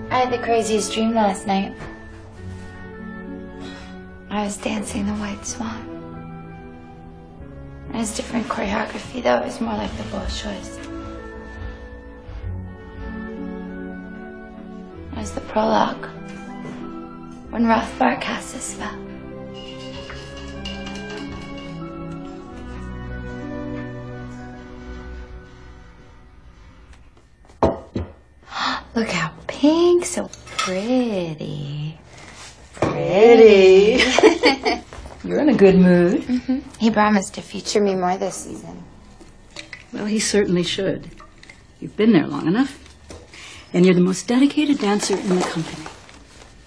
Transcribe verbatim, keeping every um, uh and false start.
I had the craziest dream last night. I was dancing the White Swan. It was different choreography, though. It was more like the Bolshois. It was the prologue, when Rothbar cast his spell. Look how pink, so pretty. Pretty. You're in a good mood. Mm-hmm. He promised to feature me more this season. Well, he certainly should. You've been there long enough. And you're the most dedicated dancer in the company.